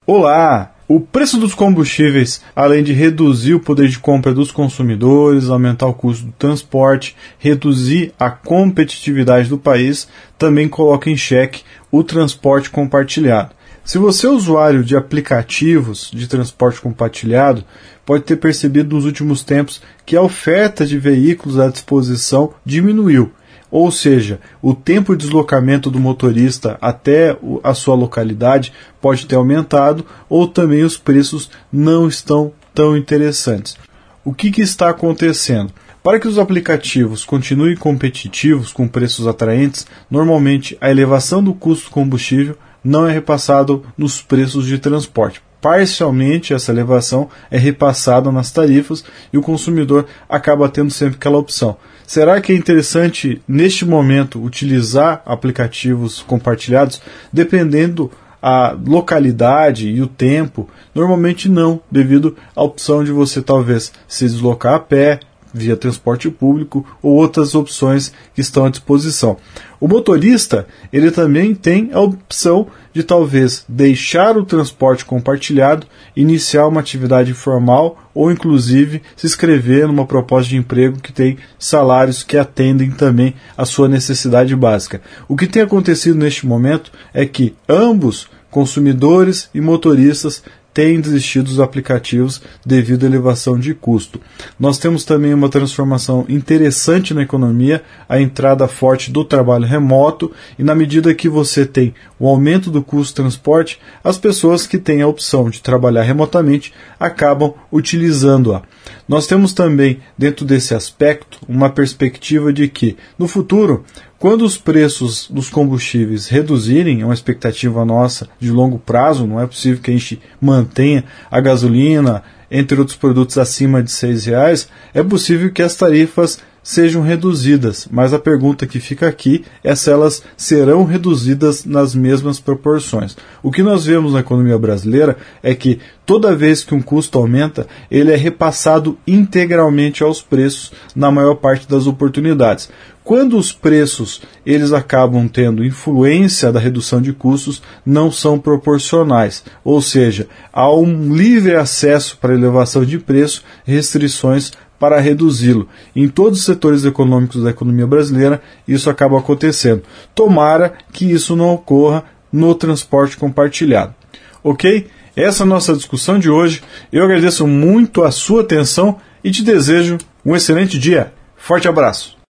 Olá! O preço dos combustíveis, além de reduzir o poder de compra dos consumidores, aumentar o custo do transporte, reduzir a competitividade do país, também coloca em xeque o transporte compartilhado. Se você é usuário de aplicativos de transporte compartilhado, pode ter percebido nos últimos tempos que a oferta de veículos à disposição diminuiu. Ou seja, o tempo de deslocamento do motorista até a sua localidade pode ter aumentado ou também os preços não estão tão interessantes. O que está acontecendo? Para que os aplicativos continuem competitivos com preços atraentes, normalmente a elevação do custo do combustível não é repassado nos preços de transporte. Parcialmente essa elevação é repassada nas tarifas e o consumidor acaba tendo sempre aquela opção. Será que é interessante, neste momento, utilizar aplicativos compartilhados? Dependendo a localidade e o tempo, normalmente não, devido à opção de você talvez se deslocar a pé, via transporte público ou outras opções que estão à disposição. O motorista, ele também tem a opção de talvez deixar o transporte compartilhado, iniciar uma atividade informal ou inclusive se inscrever numa proposta de emprego que tem salários que atendem também à sua necessidade básica. O que tem acontecido neste momento é que ambos, consumidores e motoristas, têm desistido dos aplicativos devido à elevação de custo. Nós temos também uma transformação interessante na economia, a entrada forte do trabalho remoto, e na medida que você tem o aumento do custo do transporte, as pessoas que têm a opção de trabalhar remotamente acabam utilizando-a. Nós temos também, dentro desse aspecto, uma perspectiva de que, no futuro, quando os preços dos combustíveis reduzirem, é uma expectativa nossa de longo prazo, não é possível que a gente mantenha a gasolina, entre outros produtos, acima de R$6, é possível que as tarifas sejam reduzidas, mas a pergunta que fica aqui é se elas serão reduzidas nas mesmas proporções. O que nós vemos na economia brasileira é que toda vez que um custo aumenta, ele é repassado integralmente aos preços na maior parte das oportunidades. Quando os preços eles acabam tendo influência da redução de custos, não são proporcionais, ou seja, há um livre acesso para elevação de preço, restrições para reduzi-lo. Em todos os setores econômicos da economia brasileira, isso acaba acontecendo. Tomara que isso não ocorra no transporte compartilhado. Ok? Essa é a nossa discussão de hoje. Eu agradeço muito a sua atenção e te desejo um excelente dia. Forte abraço!